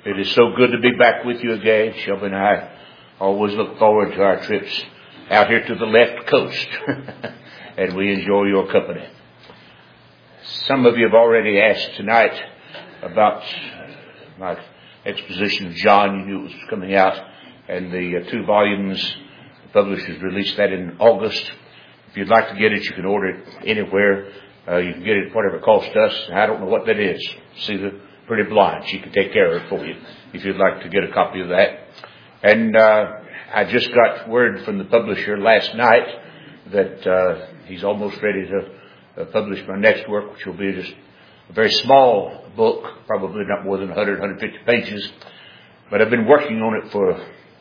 It is so good to be back with you again. Shelby and I always look forward to our trips out here to the left coast. And we enjoy your company. Some of you have already asked tonight about my exposition of John. You knew it was coming out. And the 2 volumes, the publishers released that in August. If you'd like to get it, you can order it anywhere. You can get it whatever it costs us. I don't know what that is. See, the pretty blind. She can take care of it for you if you'd like to get a copy of that. And I just got word from the publisher last night that he's almost ready to publish my next work, which will be just a very small book, probably not more than 100, 150 pages. But I've been working on it for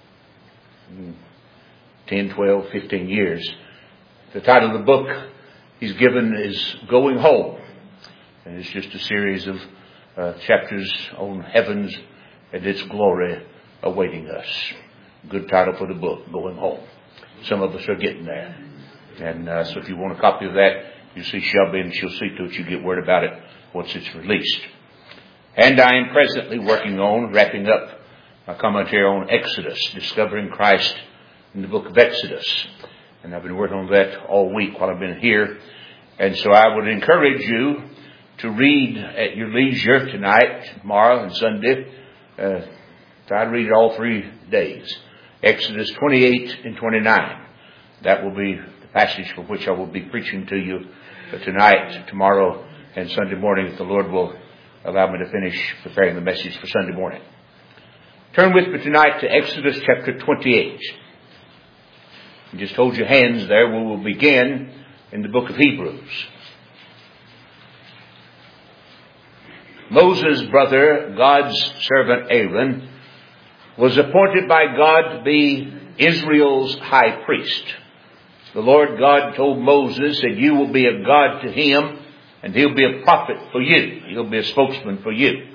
10, 12, 15 years. The title of the book he's given is Going Home. And it's just a series of chapters on heavens and its glory awaiting us. Good title for the book, Going Home. Some of us are getting there. And so if you want a copy of that, you see Shelby and she'll see to it you get word about it once it's released. And I am presently working on wrapping up my commentary on Exodus, discovering Christ in the book of Exodus. And I've been working on that all week while I've been here. And so I would encourage you to read at your leisure tonight, tomorrow, and Sunday. Try to read it all 3 days. Exodus 28 and 29. That will be the passage from which I will be preaching to you tonight, tomorrow, and Sunday morning, if the Lord will allow me to finish preparing the message for Sunday morning. Turn with me tonight to Exodus chapter 28. And just hold your hands there. We will begin in the book of Hebrews. Moses' brother, God's servant Aaron, was appointed by God to be Israel's high priest. The Lord God told Moses that you will be a God to him and he'll be a prophet for you. He'll be a spokesman for you.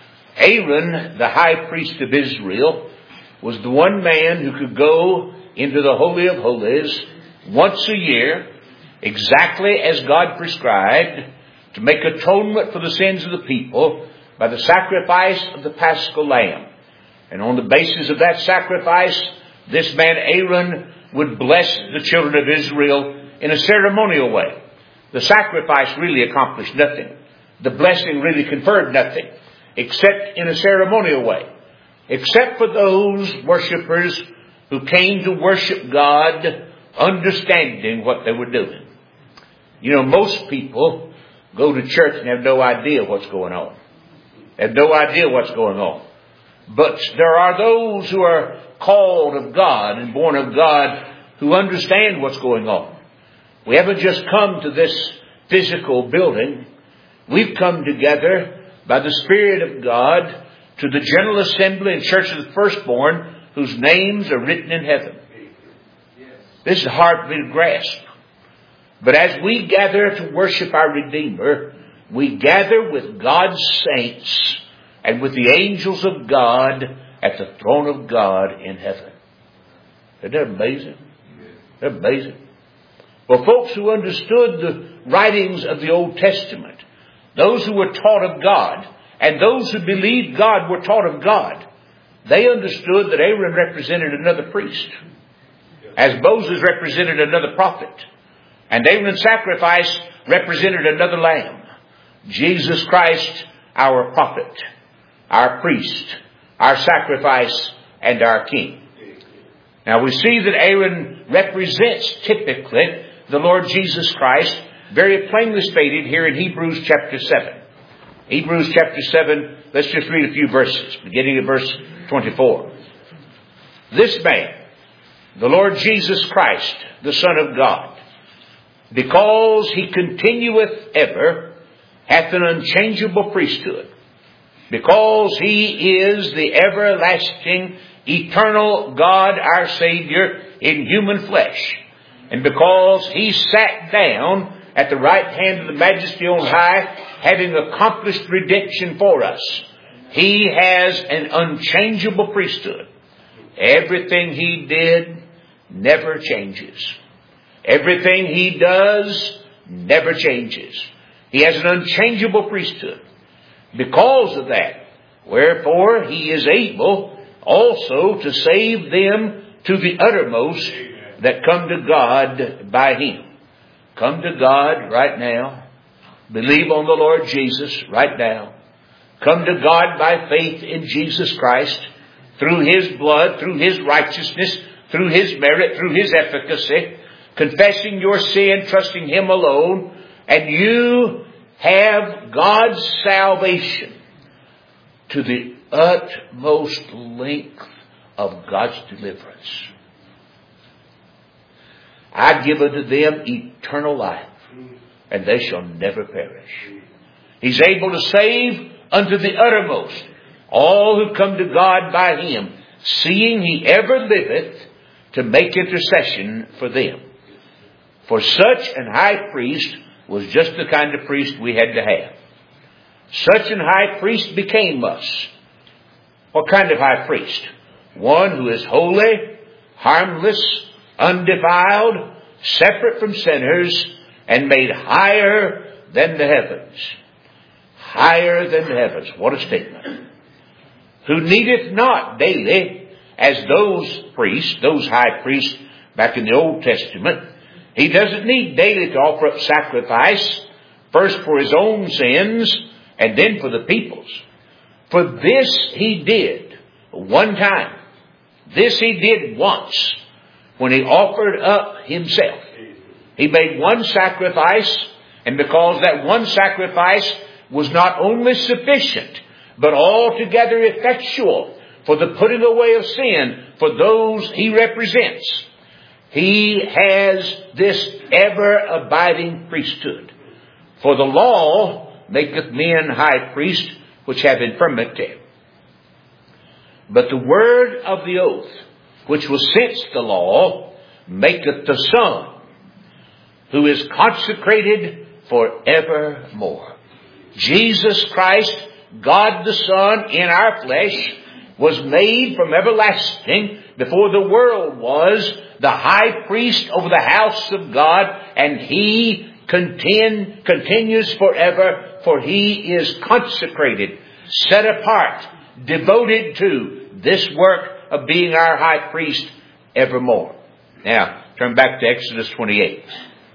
Aaron, the high priest of Israel, was the one man who could go into the Holy of Holies once a year, exactly as God prescribed, to make atonement for the sins of the people by the sacrifice of the Paschal Lamb. And on the basis of that sacrifice, this man Aaron would bless the children of Israel in a ceremonial way. The sacrifice really accomplished nothing. The blessing really conferred nothing, except in a ceremonial way. Except for those worshipers who came to worship God, understanding what they were doing. You know, most people go to church and have no idea what's going on. Have no idea what's going on. But there are those who are called of God and born of God who understand what's going on. We haven't just come to this physical building. We've come together by the Spirit of God to the General Assembly and Church of the Firstborn whose names are written in heaven. This is hard for me to grasp. But as we gather to worship our Redeemer, we gather with God's saints and with the angels of God at the throne of God in heaven. Isn't that amazing? They're amazing. Well, folks who understood the writings of the Old Testament, those who were taught of God, and those who believed God were taught of God, they understood that Aaron represented another priest, as Moses represented another prophet, and Aaron's sacrifice represented another lamb. Jesus Christ, our prophet, our priest, our sacrifice, and our king. Now we see that Aaron represents typically the Lord Jesus Christ, very plainly stated here in Hebrews chapter 7. Hebrews chapter 7, let's just read a few verses, beginning at verse 24. This man, the Lord Jesus Christ, the Son of God, because he continueth ever, hath an unchangeable priesthood, because he is the everlasting, eternal God, our Savior, in human flesh, and because he sat down at the right hand of the Majesty on high, having accomplished redemption for us, he has an unchangeable priesthood. Everything he did never changes. Everything he does never changes. He has an unchangeable priesthood. Because of that, Wherefore he is able also to save them to the uttermost that come to God by him. Come to God right now. Believe on the Lord Jesus right now. Come to God by faith in Jesus Christ, through his blood, through his righteousness, through his merit, through his efficacy, confessing your sin, trusting him alone, and you have God's salvation to the utmost length of God's deliverance. I give unto them eternal life, and they shall never perish. He's able to save unto the uttermost all who come to God by him, seeing he ever liveth to make intercession for them. For such an high priest was just the kind of priest we had to have. Such an high priest became us. What kind of high priest? One who is holy, harmless, undefiled, separate from sinners, and made higher than the heavens. Higher than the heavens. What a statement. Who needeth not daily, as those priests, those high priests back in the Old Testament, he doesn't need daily to offer up sacrifice, first for his own sins, and then for the people's. For this he did one time. This he did once, when he offered up himself. He made one sacrifice, and because that one sacrifice was not only sufficient, but altogether effectual for the putting away of sin for those he represents, he has this ever-abiding priesthood. For the law maketh men high priests which have infirmity. But the word of the oath, which was since the law, maketh the Son, who is consecrated forevermore. Jesus Christ, God the Son in our flesh, was made from everlasting, before the world was, the high priest over the house of God, and he continues forever, for he is consecrated, set apart, devoted to this work of being our high priest evermore. Now, turn back to Exodus 28.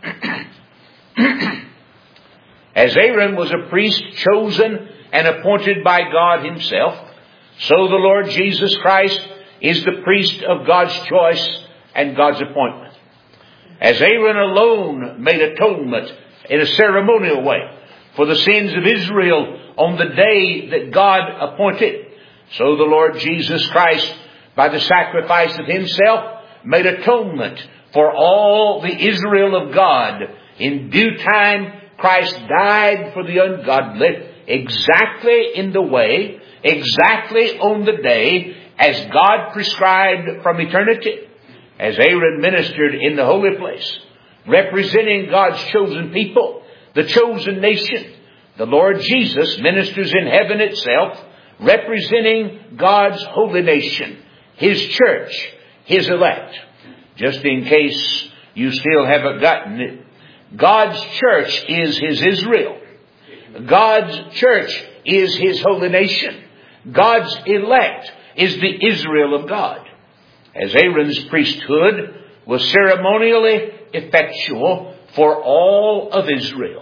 As Aaron was a priest chosen and appointed by God himself, so the Lord Jesus Christ is the priest of God's choice and God's appointment. As Aaron alone made atonement in a ceremonial way for the sins of Israel on the day that God appointed, so the Lord Jesus Christ, by the sacrifice of himself, made atonement for all the Israel of God. In due time, Christ died for the ungodly, exactly in the way, exactly on the day, as God prescribed from eternity. As Aaron ministered in the holy place, representing God's chosen people, the chosen nation, the Lord Jesus ministers in heaven itself, representing God's holy nation, his church, his elect. Just in case you still haven't gotten it, God's church is his Israel. God's church is his holy nation. God's elect is the Israel of God. As Aaron's priesthood was ceremonially effectual for all of Israel,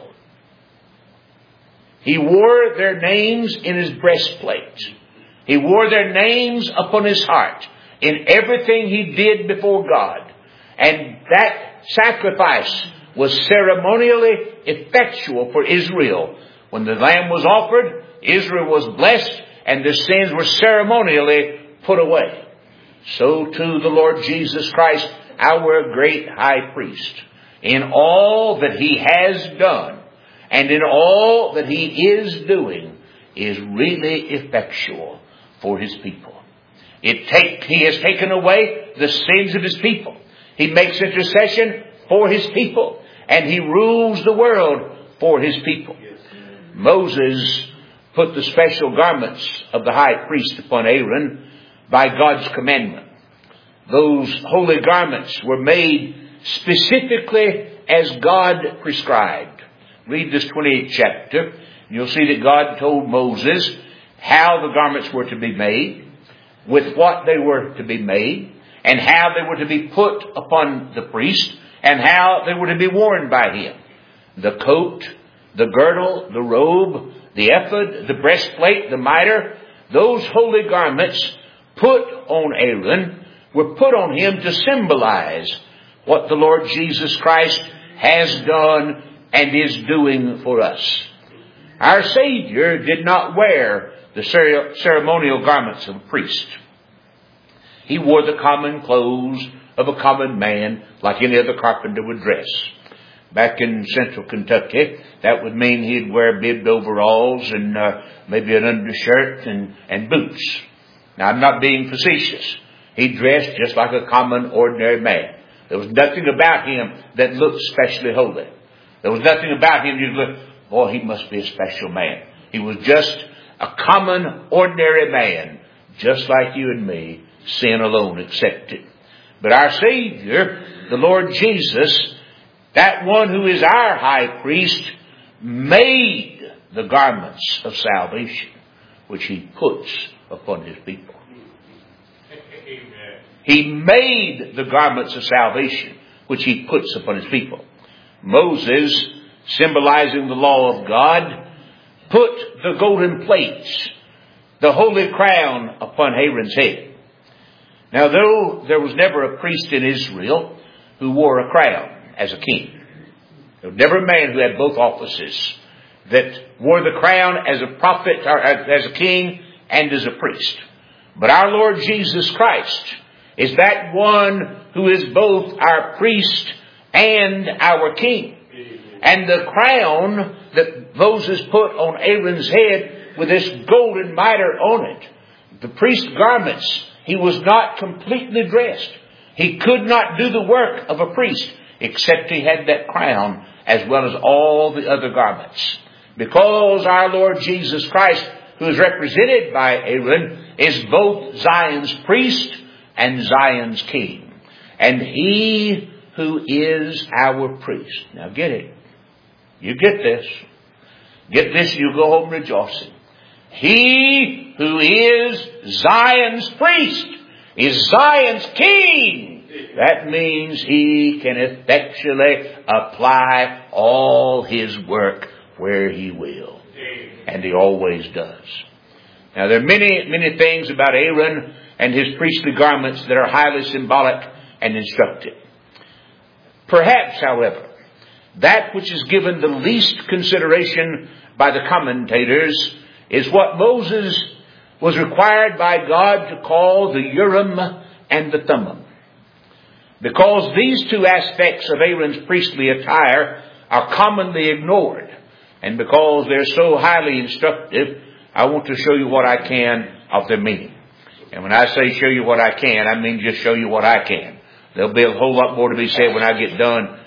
he wore their names in his breastplate. He wore their names upon his heart in everything he did before God. And that sacrifice was ceremonially effectual for Israel. When the lamb was offered, Israel was blessed and their sins were ceremonially put away. So too the Lord Jesus Christ, our great high priest, in all that he has done and in all that he is doing, is really effectual for his people. He has taken away the sins of his people. He makes intercession for his people, and he rules the world for his people. Moses put the special garments of the high priest upon Aaron by God's commandment. Those holy garments were made specifically as God prescribed. Read this 28th chapter. You'll see that God told Moses, how the garments were to be made, with what they were to be made, and how they were to be put upon the priest, and how they were to be worn by him. The coat, the girdle, the robe, the ephod, the breastplate, the mitre, those holy garments put on Aaron were put on him to symbolize what the Lord Jesus Christ has done and is doing for us. Our Savior did not wear the ceremonial garments of a priest. He wore the common clothes of a common man like any other carpenter would dress. Back in central Kentucky, that would mean he'd wear bibbed overalls and maybe an undershirt and boots. Now, I'm not being facetious. He dressed just like a common, ordinary man. There was nothing about him that looked specially holy. There was nothing about him you look, boy, he must be a special man. He was just a common, ordinary man, just like you and me, sin alone accepted. But our Savior, the Lord Jesus, that one who is our high priest, made the garments of salvation, which he puts upon his people. Amen. He made the garments of salvation, which he puts upon his people. Moses, symbolizing the law of God, put the golden plates, the holy crown, upon Aaron's head. Now, though there was never a priest in Israel who wore a crown as a king, there was never a man who had both offices that wore the crown as a prophet, or as a king, and as a priest. But our Lord Jesus Christ is that one who is both our priest and our king. And the crown that Moses put on Aaron's head with this golden mitre on it, the priest's garments, he was not completely dressed. He could not do the work of a priest except he had that crown as well as all the other garments. Because our Lord Jesus Christ, who is represented by Aaron, is both Zion's priest and Zion's king. And he who is our priest. Now get it. You get this. Get this, you go home rejoicing. He who is Zion's priest is Zion's king. That means he can effectually apply all his work where he will. And he always does. Now there are many things about Aaron and his priestly garments that are highly symbolic and instructive. Perhaps, however, that which is given the least consideration by the commentators is what Moses was required by God to call the Urim and the Thummim. Because these two aspects of Aaron's priestly attire are commonly ignored, and because they're so highly instructive, I want to show you what I can of their meaning. And when I say show you what I can, I mean just show you what I can. There'll be a whole lot more to be said when I get done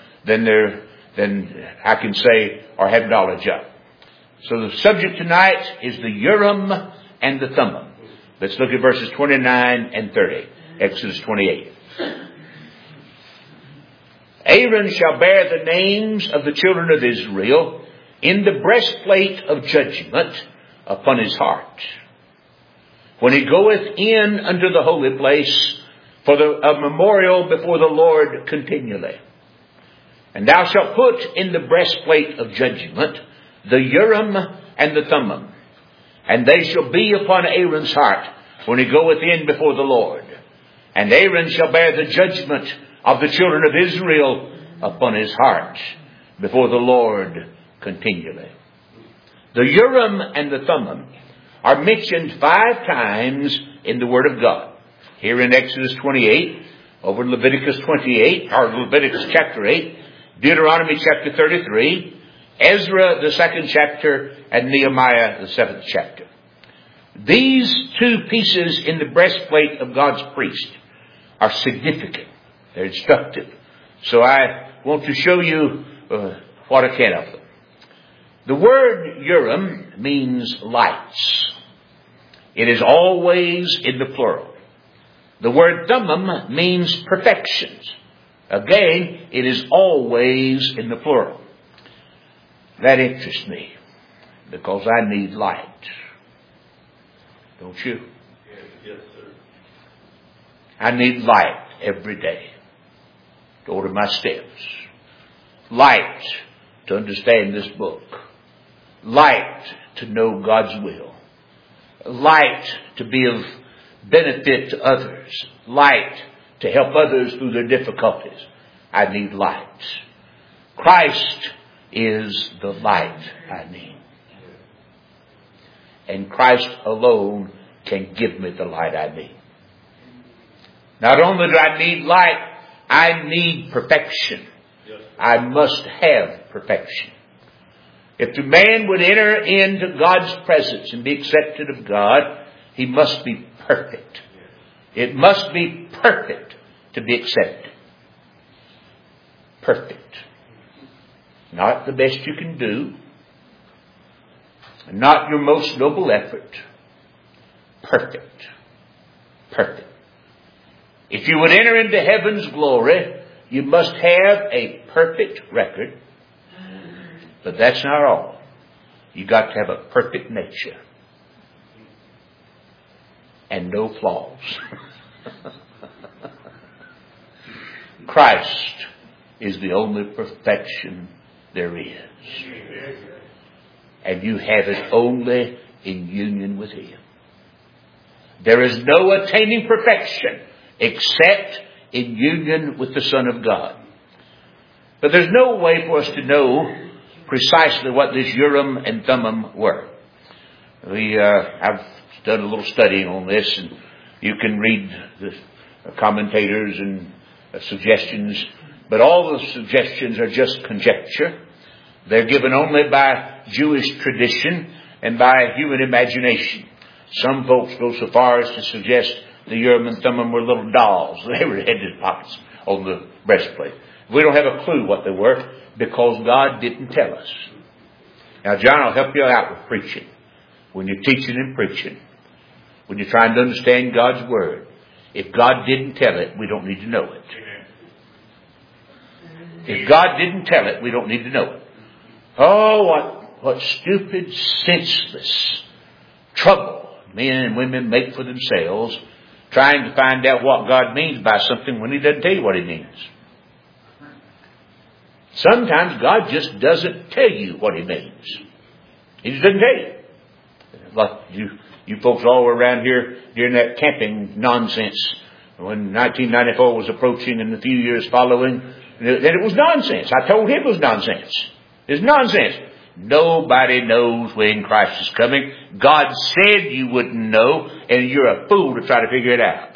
than I can say or have knowledge of. So the subject tonight is the Urim and the Thummim. Let's look at verses 29 and 30. Exodus 28. Aaron shall bear the names of the children of Israel in the breastplate of judgment upon his heart, when he goeth in unto the holy place for a memorial before the Lord continually. And thou shalt put in the breastplate of judgment the Urim and the Thummim, and they shall be upon Aaron's heart when he goeth in before the Lord. And Aaron shall bear the judgment of the children of Israel upon his heart before the Lord continually. The Urim and the Thummim are mentioned 5 times in the Word of God. Here in Exodus 28, over in Leviticus 28, or Leviticus chapter 8, Deuteronomy chapter 33, Ezra the 2nd chapter, and Nehemiah the 7th chapter. These 2 pieces in the breastplate of God's priest are significant. They're instructive. So I want to show you what I can of them. The word Urim means lights. It is always in the plural. The word Thummim means perfections. Again, it is always in the plural. That interests me because I need light. Don't you? Yes, sir. I need light every day to order my steps. Light to understand this book. Light to know God's will. Light to be of benefit to others. Light to help others through their difficulties. I need light. Christ is the light I need. And Christ alone can give me the light I need. Not only do I need light, I need perfection. I must have perfection. If the man would enter into God's presence and be accepted of God, he must be perfect. It must be perfect to be accepted. Perfect. Not the best you can do. Not your most noble effort. Perfect. Perfect. If you would enter into heaven's glory, you must have a perfect record. But that's not all. You got to have a perfect nature. And no flaws. Christ is the only perfection there is. And you have it only in union with Him. There is no attaining perfection except in union with the Son of God. But there's no way for us to know precisely what this Urim and Thummim were. I've done a little studying on this, and you can read the commentators and suggestions, but all the suggestions are just conjecture. They're given only by Jewish tradition and by human imagination. Some folks go so far as to suggest the Urim and Thummim were little dolls. They were headed pockets on the breastplate. We don't have a clue what they were because God didn't tell us. Now, John will help you out with preaching. When you're teaching and preaching, when you're trying to understand God's Word, if God didn't tell it, we don't need to know it. If God didn't tell it, we don't need to know it. Oh, what stupid, senseless trouble men and women make for themselves trying to find out what God means by something when He doesn't tell you what He means. Sometimes God just doesn't tell you what He means. He just doesn't tell you. Like you folks all were around here during that camping nonsense when 1994 was approaching and the few years following, that it was nonsense. I told him it was nonsense. It's nonsense. Nobody knows when Christ is coming. God said you wouldn't know, and you're a fool to try to figure it out.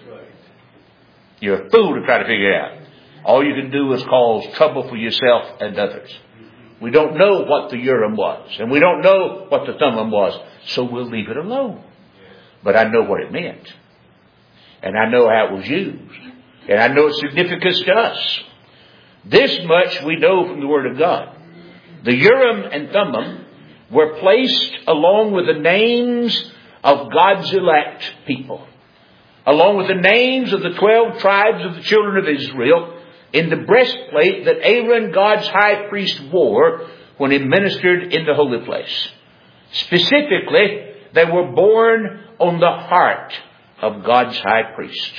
You're a fool to try to figure it out. All you can do is cause trouble for yourself and others. We don't know what the Urim was, and we don't know what the Thummim was, so we'll leave it alone. But I know what it meant. And I know how it was used. And I know its significance to us. This much we know from the Word of God. The Urim and Thummim were placed along with the names of God's elect people, along with the names of the 12 tribes of the children of Israel, in the breastplate that Aaron, God's high priest, wore when he ministered in the holy place. Specifically, they were borne on the heart of God's high priest.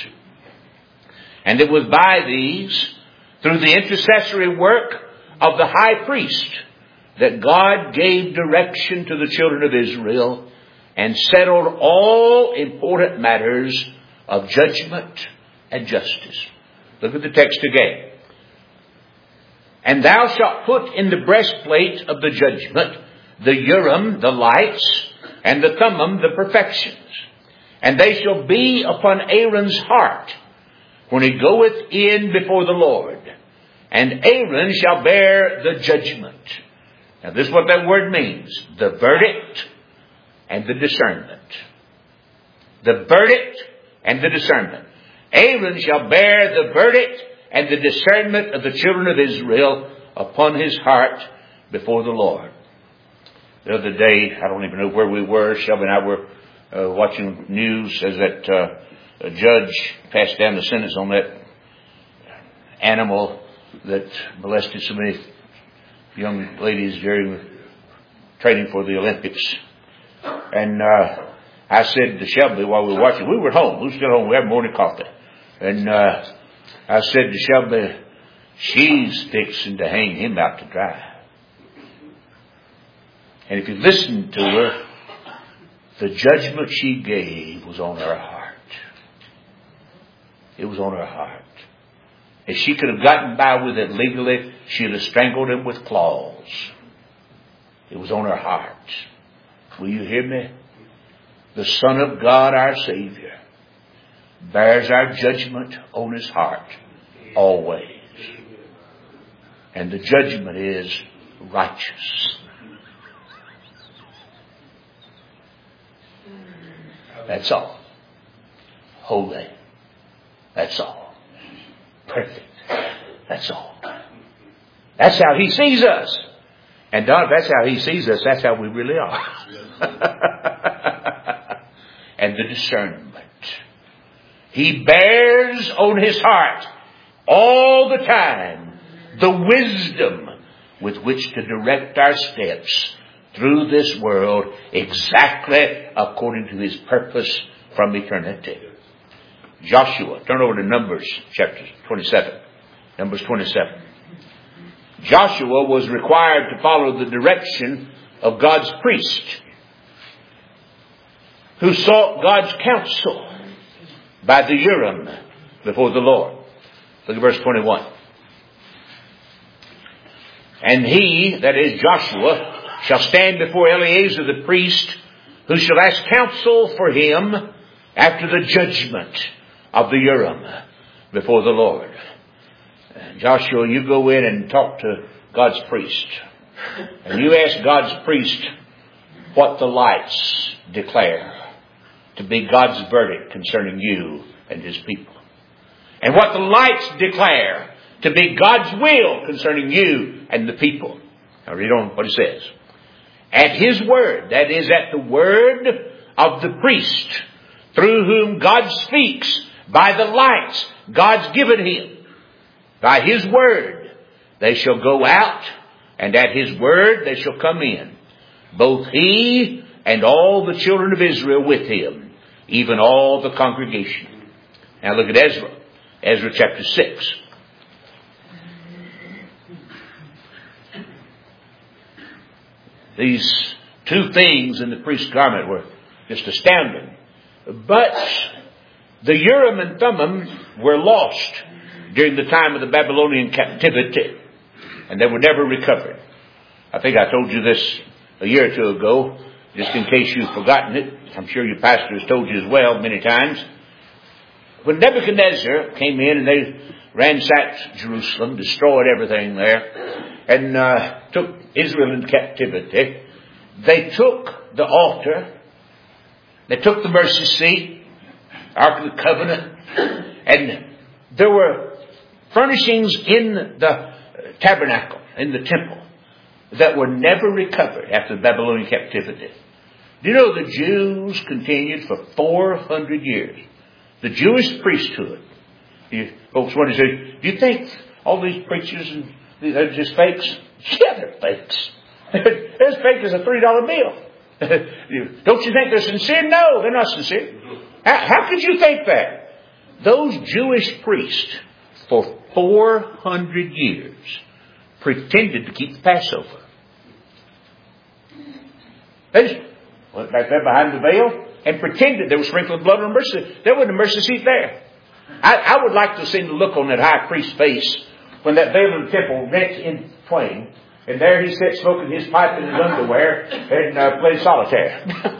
And it was by these, through the intercessory work of the high priest, that God gave direction to the children of Israel and settled all important matters of judgment and justice. Look at the text again. And thou shalt put in the breastplate of the judgment the Urim, the lights, and the Thummim, the perfections. And they shall be upon Aaron's heart when he goeth in before the Lord. And Aaron shall bear the judgment. Now this is what that word means. The verdict and the discernment. The verdict and the discernment. Aaron shall bear the verdict and the discernment of the children of Israel upon his heart before the Lord. The other day, I don't even know where we were, Shelby and I were watching news as that a judge passed down the sentence on that animal that molested so many young ladies during training for the Olympics. And I said to Shelby while we were watching, we were home. We were still home. We had morning coffee. And I said to Shelby, she's fixing to hang him out to dry. And if you listen to her, the judgment she gave was on her heart. It was on her heart. If she could have gotten by with it legally, she'd have strangled him with claws. It was on her heart. Will you hear me? The Son of God, our Savior, bears our judgment on His heart always. And the judgment is righteous. That's all. Holy. That's all. Perfect. That's all. That's how He sees us. And Don, if that's how He sees us, that's how we really are. And the discernment. He bears on His heart all the time the wisdom with which to direct our steps through this world exactly according to His purpose from eternity. Joshua, turn over to Numbers chapter 27. Numbers 27. Joshua was required to follow the direction of God's priest, who sought God's counsel by the Urim before the Lord. Look at verse 21. And he, that is Joshua, shall stand before Eleazar the priest, who shall ask counsel for him after the judgment of the Urim before the Lord. Joshua, you go in and talk to God's priest. And you ask God's priest what the lights declare to be God's verdict concerning you and His people. And what the lights declare to be God's will concerning you and the people. Now read on what it says. At His word, that is at the word of the priest, through whom God speaks by the lights God's given him. By His word they shall go out, and at His word they shall come in. Both he and all the children of Israel with him, even all the congregation. Now look at Ezra. Ezra chapter 6. These two things in the priest's garment were just astounding. But the Urim and Thummim were lost during the time of the Babylonian captivity, and they were never recovered. I think I told you this a year or two ago, just in case you've forgotten it. I'm sure your pastor has told you as well many times. When Nebuchadnezzar came in and they ransacked Jerusalem, destroyed everything there, and took Israel into captivity, they took the altar, they took the mercy seat, Ark of the Covenant, and there were furnishings in the tabernacle, in the temple, that were never recovered after the Babylonian captivity. Do you know the Jews continued for 400 years? The Jewish priesthood. Folks want to say, do you think all these preachers are just fakes? Yeah, they're fakes. They're as fake as a $3 bill. Don't you think they're sincere? No, they're not sincere. How could you think that? Those Jewish priests, for 400 years, pretended to keep the Passover. They just went back there behind the veil and pretended they were sprinkling blood on mercy. There wasn't a mercy seat there. I would like to have seen the look on that high priest's face when that veil in the temple rent in twain, and there he sat smoking his pipe in his underwear and played solitaire.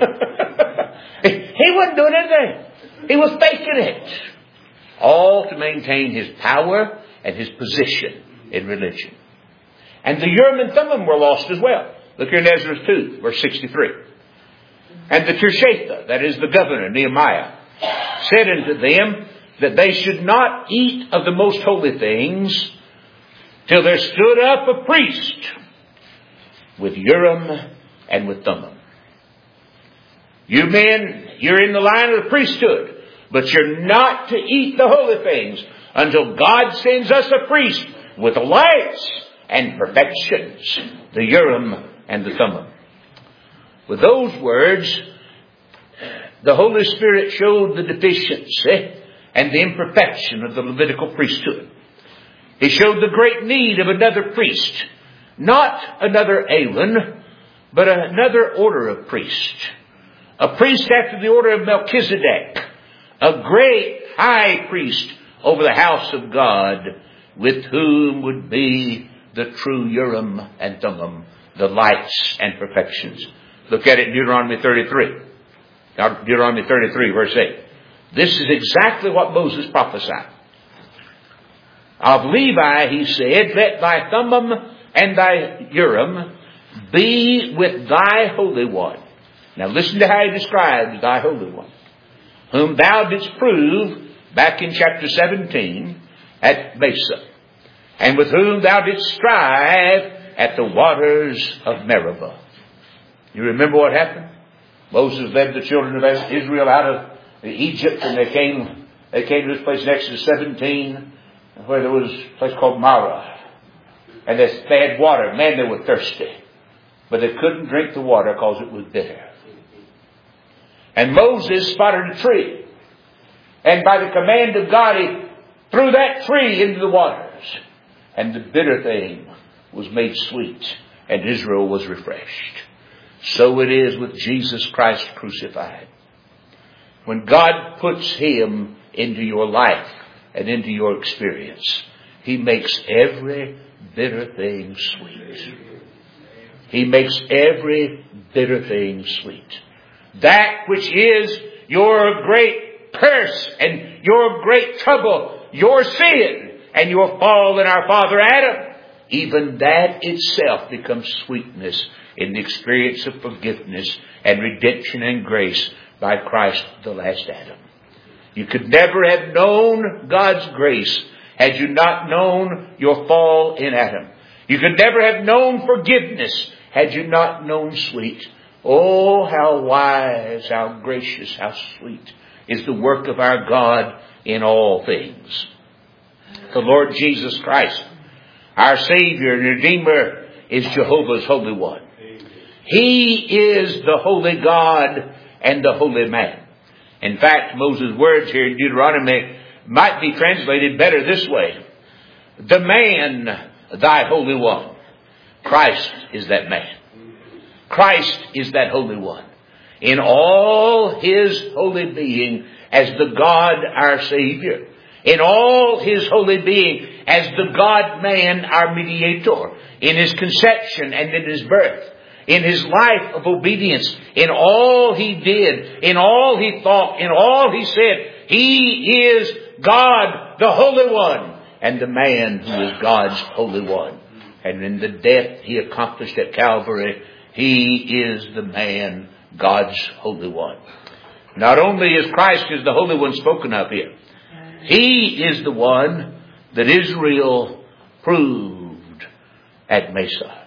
He wasn't doing anything. He was faking it. All to maintain his power and his position in religion. And the Urim and Thummim were lost as well. Look here in Ezra 2, verse 63. And the Tirshatha, that is the governor, Nehemiah, said unto them that they should not eat of the most holy things till there stood up a priest with Urim and with Thummim. You men, you're in the line of the priesthood, but you're not to eat the holy things until God sends us a priest with lights and perfections, the Urim and the Thummim. With those words, the Holy Spirit showed the deficiency and the imperfection of the Levitical priesthood. He showed the great need of another priest. Not another Aaron, but another order of priest. A priest after the order of Melchizedek. A great high priest over the house of God, with whom would be the true Urim and Thummim, the lights and perfections. Look at it in Deuteronomy 33. Deuteronomy 33, verse 8. This is exactly what Moses prophesied. Of Levi, he said, let thy Thummim and thy Urim be with thy Holy One. Now listen to how he describes thy Holy One, whom thou didst prove back in chapter 17 at Mesa, and with whom thou didst strive at the waters of Meribah. You remember what happened? Moses led the children of Israel out of Egypt, and they came to this place in Exodus 17, where there was a place called Marah. And they had water. Man, they were thirsty. But they couldn't drink the water because it was bitter. And Moses spotted a tree. And by the command of God, he threw that tree into the waters. And the bitter thing was made sweet. And Israel was refreshed. So it is with Jesus Christ crucified. When God puts Him into your life and into your experience, He makes every bitter thing sweet. He makes every bitter thing sweet. That which is your great curse and your great trouble, your sin and your fall in our father Adam, even that itself becomes sweetness in the experience of forgiveness and redemption and grace by Christ, the last Adam. You could never have known God's grace had you not known your fall in Adam. You could never have known forgiveness had you not known sweet. Oh, how wise, how gracious, how sweet is the work of our God in all things. The Lord Jesus Christ, our Savior and Redeemer, is Jehovah's Holy One. He is the Holy God and the Holy Man. In fact, Moses' words here in Deuteronomy might be translated better this way. The man, thy Holy One. Christ is that man. Christ is that Holy One. In all His holy being as the God, our Savior. In all His holy being as the God-man, our mediator. In His conception and in His birth. In His life of obedience, in all He did, in all He thought, in all He said, He is God, the Holy One, and the man who is God's Holy One. And in the death He accomplished at Calvary, He is the man, God's Holy One. Not only is Christ is the Holy One spoken of here, He is the one that Israel proved at Mesa,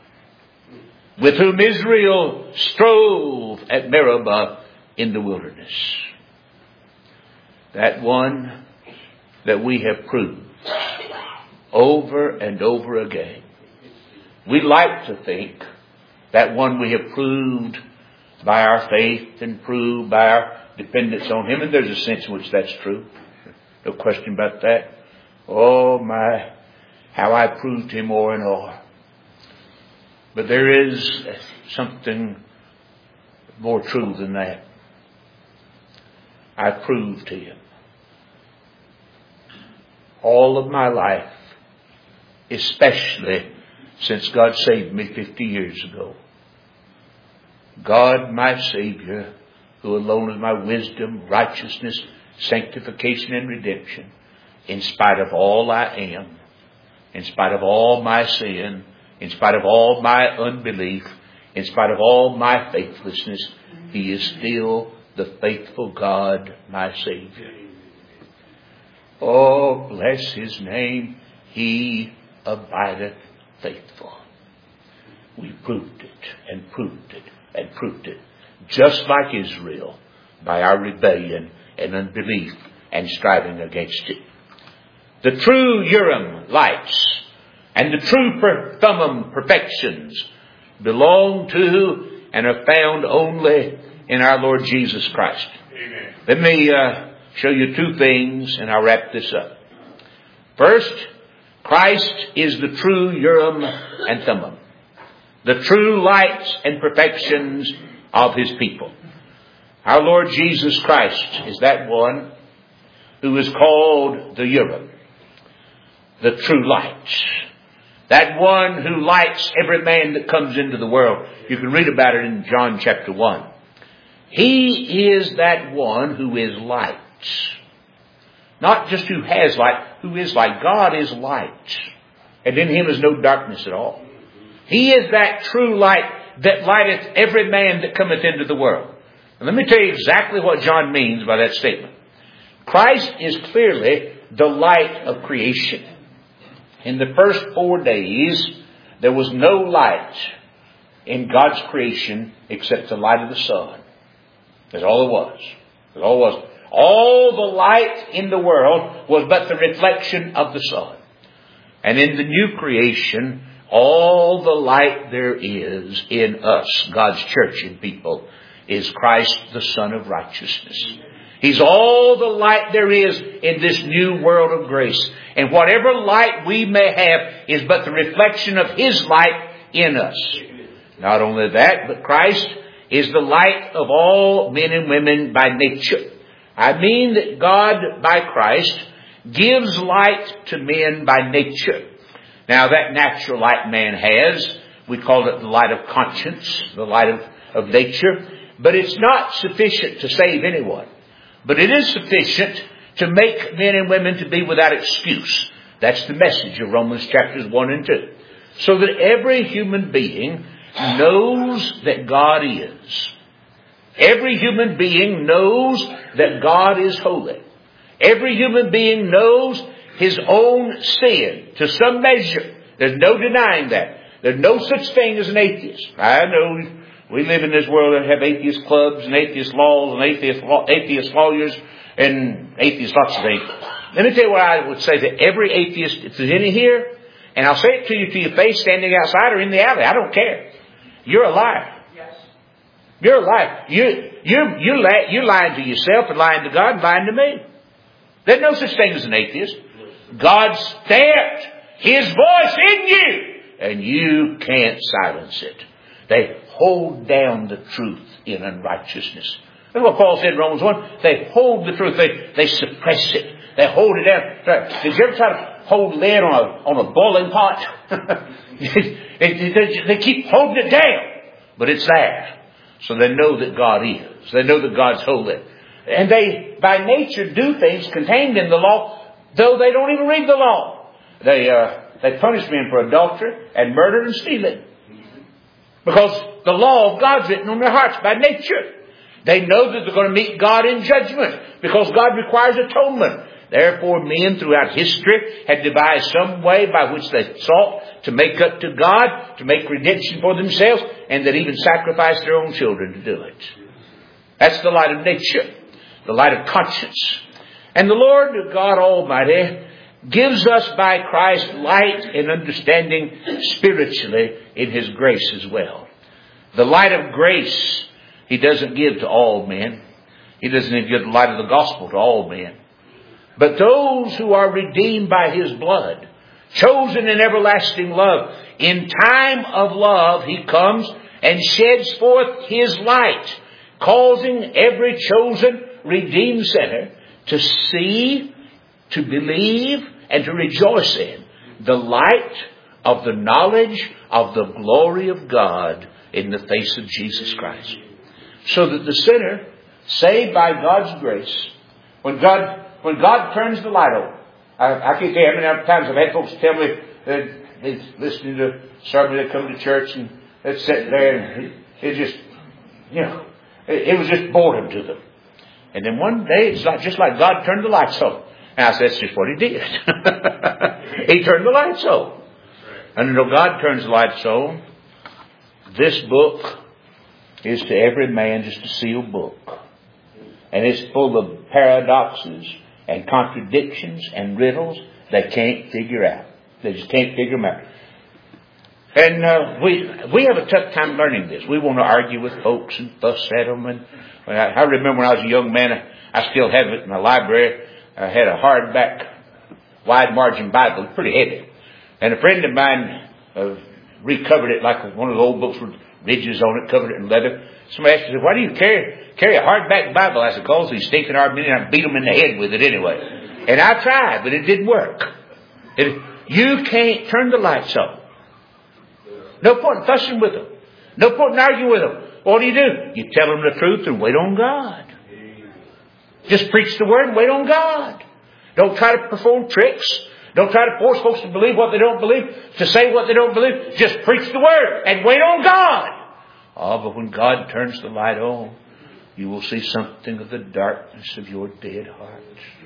with whom Israel strove at Meribah in the wilderness. That one that we have proved over and over again. We like to think that one we have proved by our faith and proved by our dependence on Him. And there's a sense in which that's true. No question about that. Oh my, how I proved Him o'er and o'er. But there is something more true than that. I proved Him all of my life, especially since God saved me 50 years ago. God, my Savior, who alone is my wisdom, righteousness, sanctification, and redemption, in spite of all I am, in spite of all my sin, in spite of all my unbelief, in spite of all my faithlessness, He is still the faithful God, my Savior. Oh, bless His name. He abideth faithful. We proved it and proved it and proved it. Just like Israel, by our rebellion and unbelief and striving against it. The true Urim lights and the true Thummim perfections belong to and are found only in our Lord Jesus Christ. Amen. Let me show you two things and I'll wrap this up. First, Christ is the true Urim and Thummim, the true lights and perfections of His people. Our Lord Jesus Christ is that one who is called the Urim, the true light. That one who lights every man that comes into the world. You can read about it in John chapter 1. He is that one who is light. Not just who has light, who is light. God is light. And in Him is no darkness at all. He is that true light that lighteth every man that cometh into the world. And let me tell you exactly what John means by that statement. Christ is clearly the light of creation. In the first 4 days, there was no light in God's creation except the light of the sun. That's all it was. That's all it was. All the light in the world was but the reflection of the sun. And in the new creation, all the light there is in us, God's church and people, is Christ the Son of Righteousness. He's all the light there is in this new world of grace. And whatever light we may have is but the reflection of His light in us. Not only that, but Christ is the light of all men and women by nature. I mean that God, by Christ, gives light to men by nature. Now that natural light man has, we call it the light of conscience, the light of nature. But it's not sufficient to save anyone. But it is sufficient to make men and women to be without excuse. That's the message of Romans chapters 1 and 2. So that every human being knows that God is. Every human being knows that God is holy. Every human being knows his own sin to some measure. There's no denying that. There's no such thing as an atheist. I know we live in this world and have atheist clubs and atheist laws and atheist lawyers and atheist lots of things. Let me tell you what I would say to every atheist, if there's any here, and I'll say it to you to your face, standing outside or in the alley. I don't care. You're a liar. Yes. You're a liar. You're lying to yourself and lying to God and lying to me. There's no such thing as an atheist. God stamped His voice in you, and you can't silence it. They hold down the truth in unrighteousness. That's what Paul said in Romans 1. They hold the truth. They suppress it. They hold it down. Did you ever try to hold lead on a boiling pot? They keep holding it down. But it's there. So they know that God is. They know that God's holy. And they, by nature, do things contained in the law, though they don't even read the law. They punish men for adultery and murder and stealing. Because the law of God's written on their hearts by nature. They know that they're going to meet God in judgment because God requires atonement. Therefore, men throughout history had devised some way by which they sought to make up to God, to make redemption for themselves, and that even sacrificed their own children to do it. That's the light of nature, the light of conscience. And the Lord God Almighty gives us by Christ light and understanding spiritually in His grace as well. The light of grace He doesn't give to all men. He doesn't even give the light of the gospel to all men. But those who are redeemed by His blood, chosen in everlasting love, in time of love He comes and sheds forth His light, causing every chosen, redeemed sinner to see, to believe, and to rejoice in the light of the knowledge of the glory of God in the face of Jesus Christ. So that the sinner, saved by God's grace, when God turns the light on, I can't tell you how many times I've had folks tell me that they're listening to a sermon, they come to church and they're sitting there and it just, it was just boredom to them. And then one day it's just like God turned the lights on. And I said, that's just what He did. He turned the lights on. And when God turns the lights on, this book is to every man just a sealed book. And it's full of paradoxes and contradictions and riddles they can't figure out. They just can't figure them out. And we have a tough time learning this. We want to argue with folks and fuss at them. And I remember when I was a young man, I still have it in my library. I had a hardback, wide margin Bible. It's pretty heavy. And a friend of mine recovered it like one of the old books with ridges on it, covered it in leather. Somebody asked me, why do you carry a hardback Bible? I said, because these stinking Armenians, I beat them in the head with it anyway. And I tried, but it didn't work. You can't turn the lights on. No point in fussing with them. No point in arguing with them. What do? You tell them the truth and wait on God. Just preach the Word and wait on God. Don't try to perform tricks. Don't try to force folks to believe what they don't believe, to say what they don't believe. Just preach the Word and wait on God. Oh, but when God turns the light on, you will see something of the darkness of your dead heart.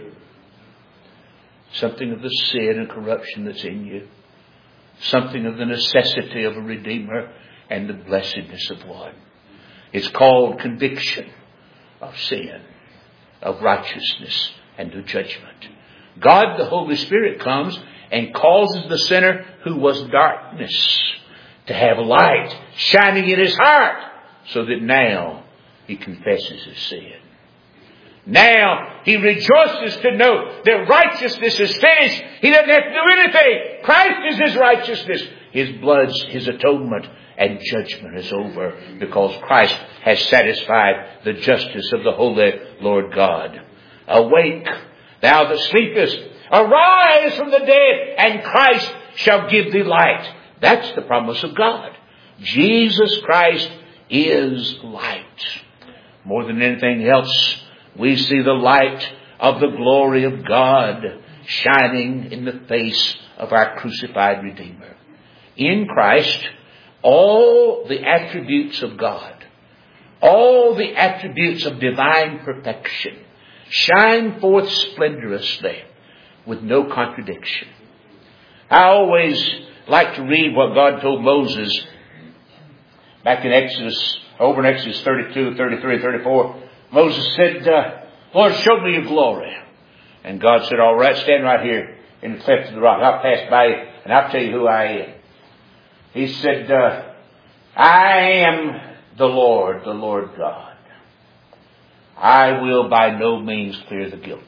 Something of the sin and corruption that's in you. Something of the necessity of a Redeemer and the blessedness of one. It's called conviction of sin, of righteousness, and of judgment. God, the Holy Spirit, comes and causes the sinner who was darkness to have light shining in his heart, so that now he confesses his sin. Now he rejoices to know that righteousness is finished. He doesn't have to do anything. Christ is his righteousness. His blood's his atonement, and judgment is over, because Christ has satisfied the justice of the holy Lord God. Awake, thou that sleepest. Arise from the dead, and Christ shall give thee light. That's the promise of God. Jesus Christ is light. More than anything else, we see the light of the glory of God shining in the face of our crucified Redeemer. In Christ, all the attributes of God, all the attributes of divine perfection shine forth splendorously with no contradiction. I always like to read what God told Moses back in Exodus, over in Exodus 32, 33, 34. Moses said, Lord, show me your glory. And God said, all right, stand right here in the cleft of the rock. I'll pass by you and I'll tell you who I am. He said, I am the Lord God. I will by no means clear the guilty.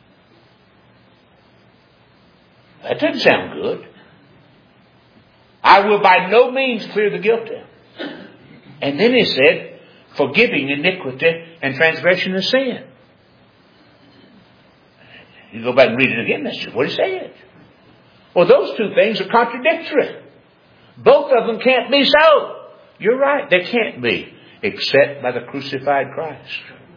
That doesn't sound good. I will by no means clear the guilty. And then he said, forgiving iniquity and transgression and sin. You go back and read it again, that's just what he said. Well, those two things are contradictory. Both of them can't be so. You're right, they can't be, except by the crucified Christ.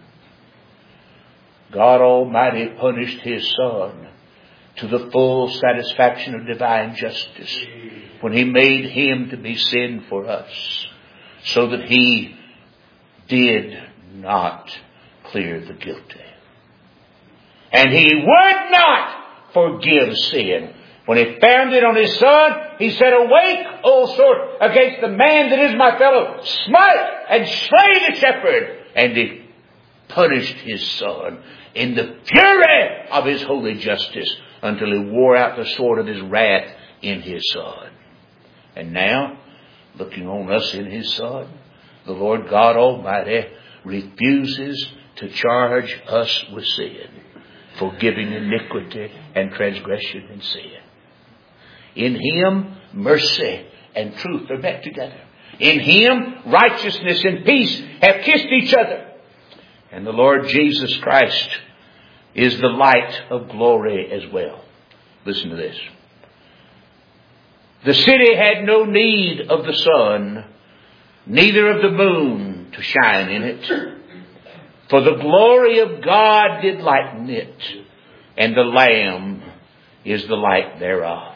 God Almighty punished His Son to the full satisfaction of divine justice when He made Him to be sin for us, so that He did not clear the guilty. And He would not forgive sin. When He found it on His Son, He said, awake, O sword, against the man that is my fellow. Smite and slay the shepherd. And He punished His Son in the fury of His holy justice until He wore out the sword of His wrath in His Son. And now, looking on us in His Son, the Lord God Almighty refuses to charge us with sin, forgiving iniquity and transgression and sin. In Him, mercy and truth are met together. In Him, righteousness and peace have kissed each other. And the Lord Jesus Christ is the light of glory as well. Listen to this. The city had no need of the sun, neither of the moon to shine in it. For the glory of God did lighten it, and the Lamb is the light thereof.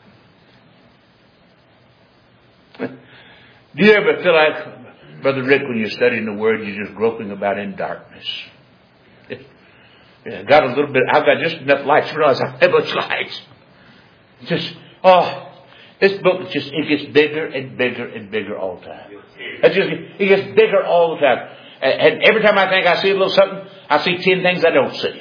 Do you ever feel like, Brother Rick, when you're studying the Word, you're just groping about in darkness? I've got just enough light to realize I have much light. This book it gets bigger and bigger and bigger all the time. It gets bigger all the time. And every time I think I see a little something, I see 10 things I don't see.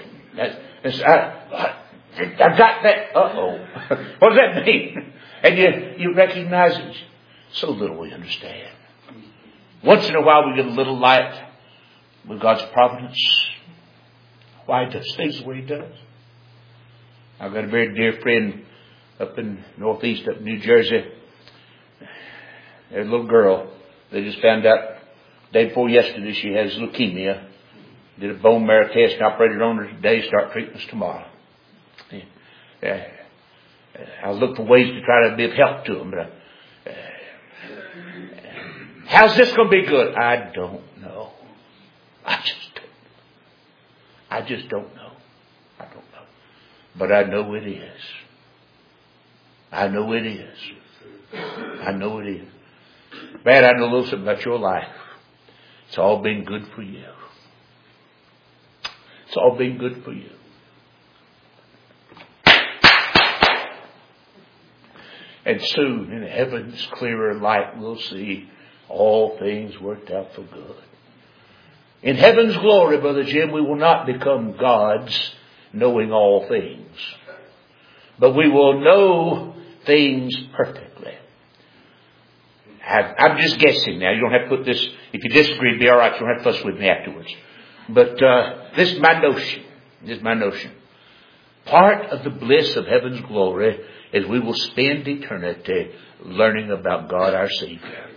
I've got that. Uh-oh. What does that mean? And you recognize it. So little we understand. Once in a while we get a little light with God's providence. Why He does things the way He does. I've got a very dear friend up in northeast, up in New Jersey. There's a little girl. They just found out the day before yesterday she has leukemia. Did a bone marrow test and operated on her today. Start treatments tomorrow. I'll look for ways to try to be of help to them. But how's this going to be good? I don't know. I just don't know. I don't know. But I know it is. I know it is. I know it is. Man, I know a little something about your life. It's all been good for you. It's all been good for you. And soon in heaven's clearer light we'll see all things worked out for good. In heaven's glory, Brother Jim, we will not become gods knowing all things. But we will know things perfectly. I'm just guessing now. You don't have to put this, if you disagree, it'd be all right. You don't have to fuss with me afterwards. But this is my notion. This is my notion. Part of the bliss of heaven's glory is we will spend eternity learning about God our Savior.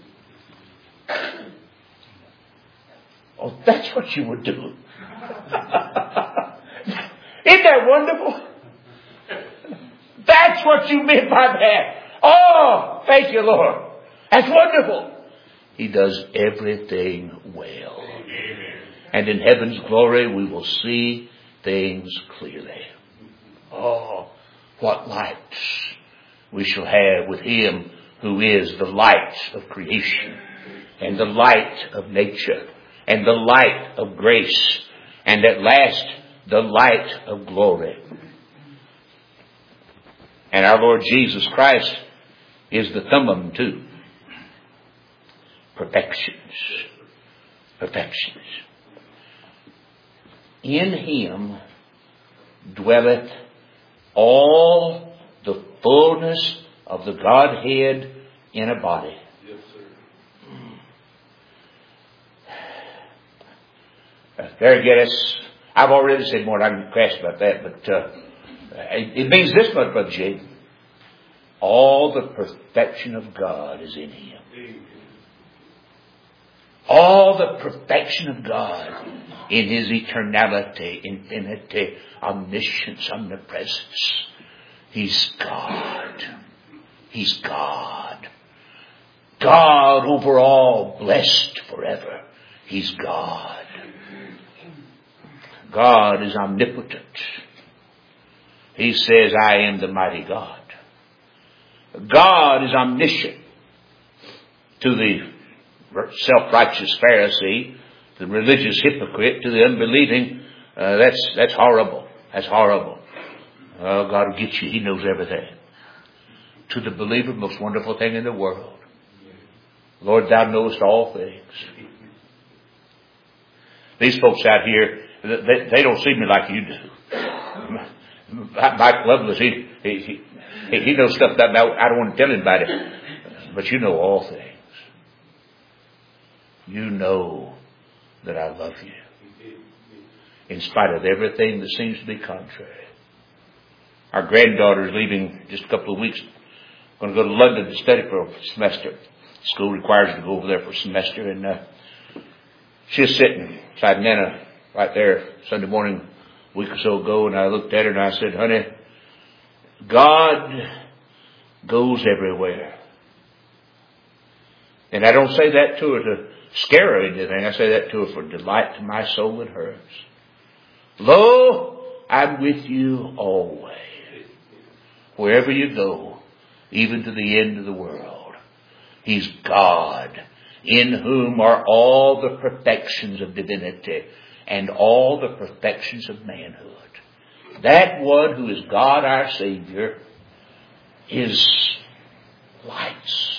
Oh, that's what you would do. Isn't that wonderful? That's what you meant by that. Oh, thank you, Lord. That's wonderful. He does everything well. And in heaven's glory we will see things clearly. Oh, what lights we shall have with Him who is the light of creation and the light of nature and the light of grace and at last the light of glory. And our Lord Jesus Christ is the thummim too. Perfections. Perfections. In Him dwelleth all the fullness of the Godhead in a body. Yes, sir. There get us. I've already said more than I can crash about that, but it means this much, Brother Jay. All the perfection of God is in Him. All the perfection of God in His eternality, infinity, omniscience, omnipresence. He's God. He's God. God over all, blessed forever. He's God. God is omnipotent. He says, I am the mighty God. God is omniscient. To the self-righteous Pharisee, the religious hypocrite, to the unbelieving, that's horrible. That's horrible. Oh, God will get you. He knows everything. To the believer, most wonderful thing in the world. Lord, Thou knowest all things. These folks out here, they don't see me like you do. Mike Lovelace, he knows stuff that I don't want to tell anybody. But you know all things. You know that I love you. In spite of everything that seems to be contrary. Our granddaughter is leaving just a couple of weeks. Going to go to London to study for a semester. School requires her to go over there for a semester. And she was sitting beside Nana right there Sunday morning a week or so ago. And I looked at her and I said, honey, God goes everywhere. And I don't say that to her to scare her or anything. I say that to her for delight to my soul and hers. Lo, I'm with you always. Wherever you go, even to the end of the world. He's God, in whom are all the perfections of divinity and all the perfections of manhood. That one who is God our Savior is lights.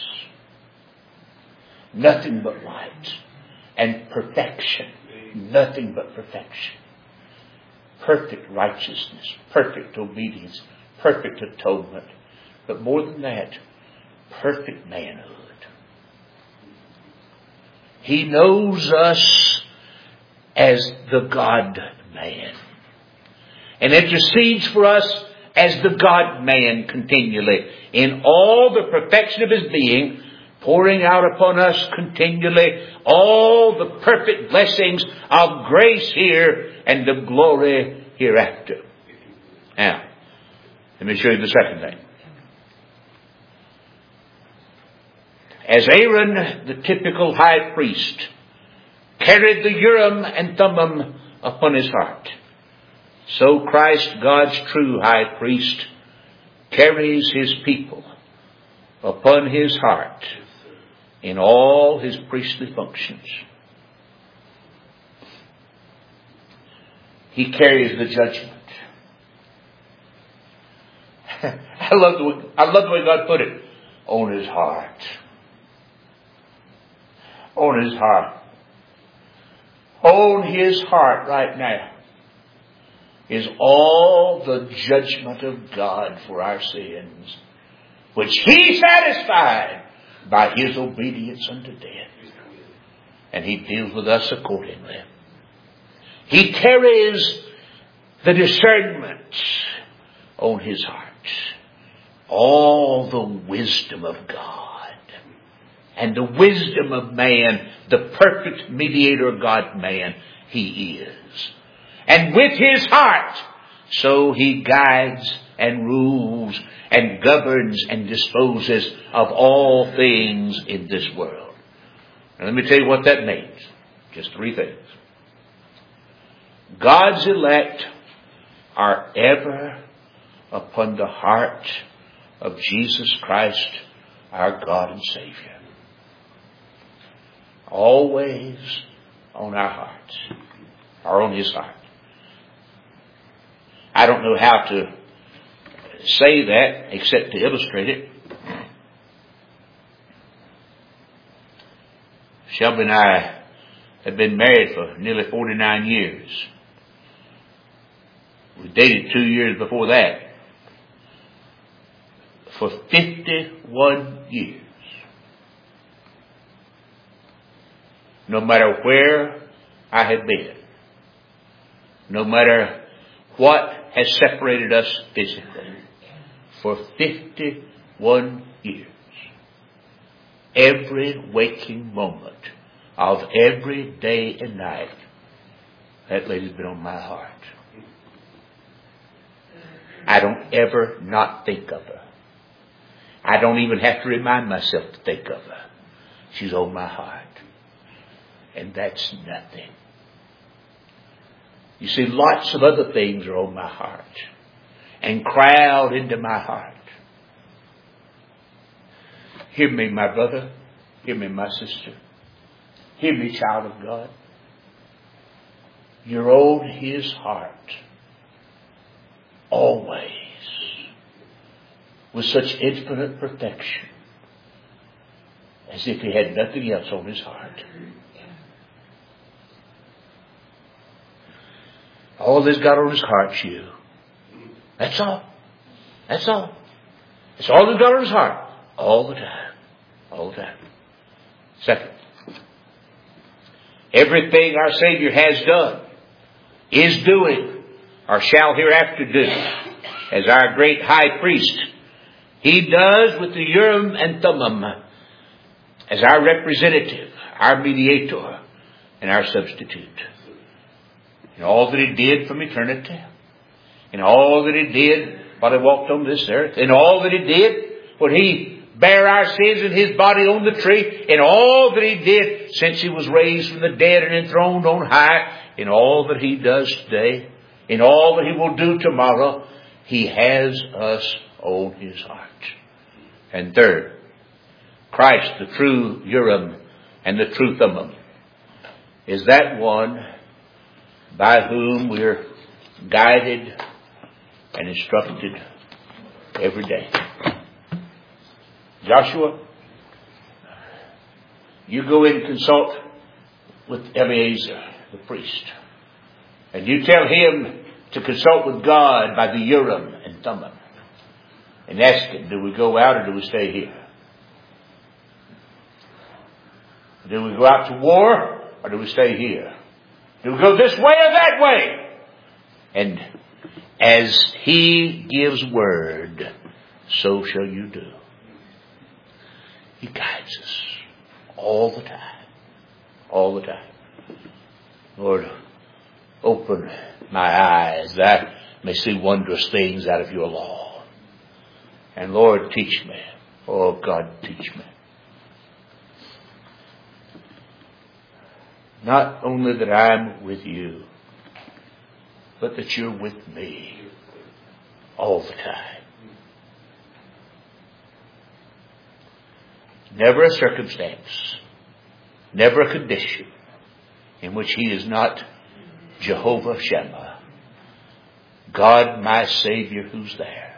Nothing but light. And perfection. Nothing but perfection. Perfect righteousness. Perfect obedience. Perfect atonement. But more than that, perfect manhood. He knows us as the God-man, and intercedes for us as the God-man continually, in all the perfection of His being, pouring out upon us continually all the perfect blessings of grace here and of glory hereafter. Now, let me show you the second thing. As Aaron, the typical high priest, carried the Urim and Thummim upon his heart, so Christ, God's true high priest, carries His people upon His heart in all His priestly functions. He carries the judgment. I love the way God put it. On His heart. On His heart. On His heart right now is all the judgment of God for our sins, which He satisfied by His obedience unto death. And He deals with us accordingly. He carries the discernment on His heart. All the wisdom of God and the wisdom of man, the perfect mediator God-man, He is. And with His heart, so He guides and rules and governs and disposes of all things in this world. Now let me tell you what that means. Just three things. God's elect are ever upon the heart of Jesus Christ, our God and Savior. Always on our hearts, or on His heart. I don't know how to say that except to illustrate it. Shelby and I have been married for nearly 49 years. We dated 2 years before that. For 51 years. No matter where I had been, no matter what has separated us physically, for 51 years, every waking moment of every day and night, that lady's been on my heart. I don't ever not think of her. I don't even have to remind myself to think of her. She's on my heart. And that's nothing. You see, lots of other things are on my heart and crowd into my heart. Hear me, my brother. Hear me, my sister. Hear me, child of God. You're on His heart. Always. With such infinite perfection. As if He had nothing else on His heart. All He's got on His heart's you. That's all. That's all. That's all He's got on His heart. All the time. All the time. Second. Everything our Savior has done, is doing, or shall hereafter do, as our great high priest, He does with the Urim and Thummim as our representative, our mediator, and our substitute. And all that He did from eternity, and all that He did while He walked on this earth, and all that He did when He bare our sins in His body on the tree, and all that He did since He was raised from the dead and enthroned on high, in all that He does today, in all that He will do tomorrow, He has us on His heart. And third, Christ, the true Urim and the true Thummim, is that one by whom we're guided and instructed every day. Joshua, you go in and consult with Eleazar, the priest, and you tell him to consult with God by the Urim and Thummim, and ask Him, do we go out or do we stay here? Do we go out to war or do we stay here? Do we go this way or that way? And as He gives word, so shall you do. He guides us all the time. All the time. Lord, open my eyes that I may see wondrous things out of your law. And Lord, teach me. Oh God, teach me. Not only that I'm with you, but that you're with me all the time. Never a circumstance, never a condition in which He is not Jehovah Shammah, God my Savior who's there.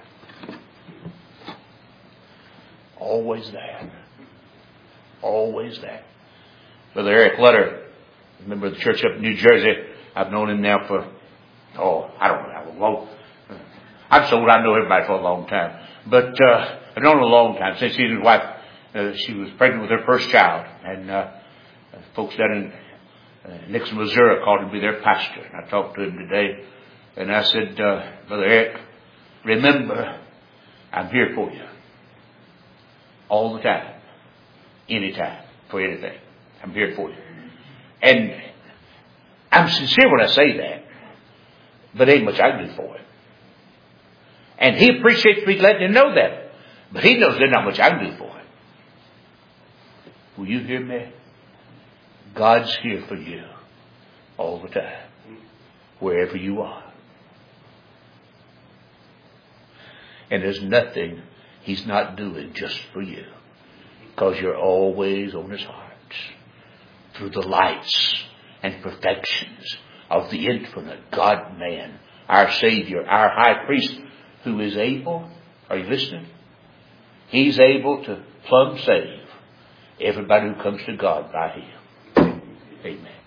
Always there. Always there. Brother Eric Lutter, member of the church up in New Jersey, I've known him now for, I don't know how long. I'm so old I know everybody for a long time. But I've known him a long time, since he and his wife, she was pregnant with her first child. And folks down in Nixon, Missouri called him to be their pastor. And I talked to him today. And I said, Brother Eric, remember, I'm here for you. All the time. Anytime. For anything. I'm here for you. And I'm sincere when I say that. But ain't much I can do for him. And he appreciates me letting him know that. But he knows there's not much I can do for him. Will you hear me? God's here for you. All the time. Wherever you are. And there's nothing He's not doing just for you. Because you're always on His heart. Through the lights and perfections of the infinite God-man, our Savior, our High Priest, who is able, are you listening? He's able to plumb save everybody who comes to God by Him. Amen.